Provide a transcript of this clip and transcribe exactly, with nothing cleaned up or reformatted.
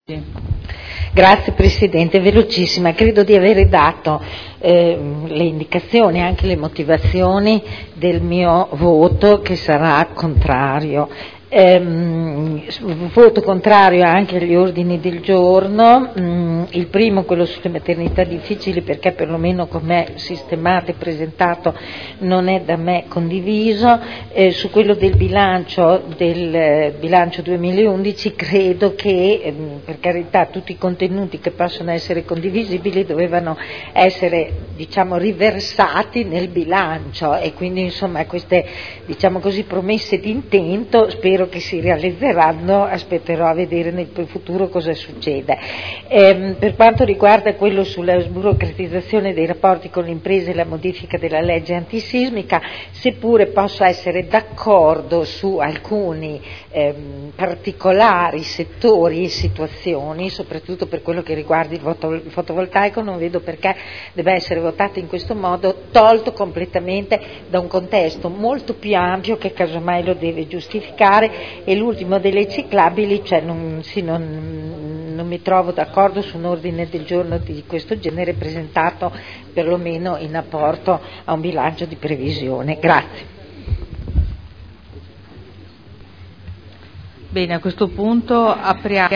Grazie Presidente, velocissima, credo di avere dato eh, le indicazioni, anche le motivazioni del mio voto che sarà contrario. Ehm, voto contrario anche agli ordini del giorno, mm, il primo, quello sulle maternità difficili, perché perlomeno com'è sistemato e presentato non è da me condiviso. Eh, su quello del bilancio del eh, bilancio duemilaundici credo che ehm, per carità tutti i contenuti che possono essere condivisibili dovevano essere, diciamo, riversati nel bilancio, e quindi insomma queste, diciamo così, promesse di intento spero che si realizzeranno, aspetterò a vedere nel futuro cosa succede. Ehm, per quanto riguarda quello sulla sburocratizzazione dei rapporti con le imprese e la modifica della legge antisismica, seppure posso essere d'accordo su alcuni ehm, particolari settori e situazioni, soprattutto per quello che riguarda il, voto, il fotovoltaico, non vedo perché debba essere votato in questo modo, tolto completamente da un contesto molto più ampio che casomai lo deve giustificare. E l'ultimo delle ciclabili, cioè non, sì, non, non mi trovo d'accordo su un ordine del giorno di questo genere presentato perlomeno in apporto a un bilancio di previsione. Grazie. Bene, a questo punto apriamo